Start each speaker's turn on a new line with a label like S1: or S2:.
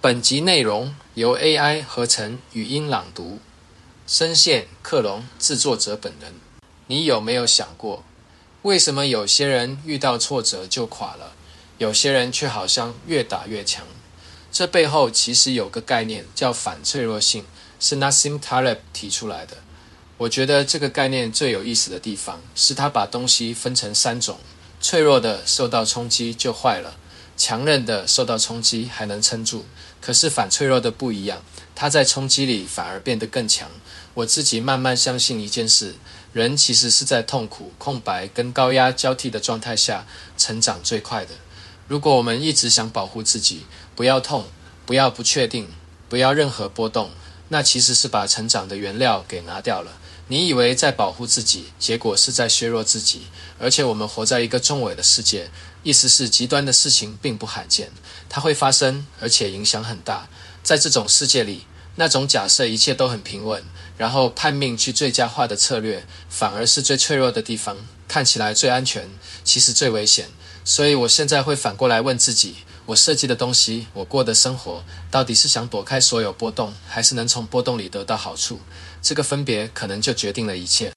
S1: 本集内容由 AI 合成语音朗读，声线克隆制作者本人。你有没有想过，为什么有些人遇到挫折就垮了，有些人却好像越打越强？这背后其实有个概念叫反脆弱性，是 Nassim Taleb 提出来的。我觉得这个概念最有意思的地方是他把东西分成3种，脆弱的受到冲击就坏了，强韧的受到冲击还能撑住，可是反脆弱的不一样，它在冲击里反而变得更强。我自己慢慢相信一件事，人其实是在痛苦、空白跟高压交替的状态下成长最快的。如果我们一直想保护自己，不要痛，不要不确定，不要任何波动，那其实是把成长的原料给拿掉了。你以为在保护自己，结果是在削弱自己。而且我们活在一个中伪的世界，意思是极端的事情并不罕见，它会发生，而且影响很大。在这种世界里，那种假设一切都很平稳，然后盼命去最佳化的策略，反而是最脆弱的地方，看起来最安全，其实最危险。所以我现在会反过来问自己，我设计的东西，我过的生活，到底是想躲开所有波动，还是能从波动里得到好处？这个分别可能就决定了一切。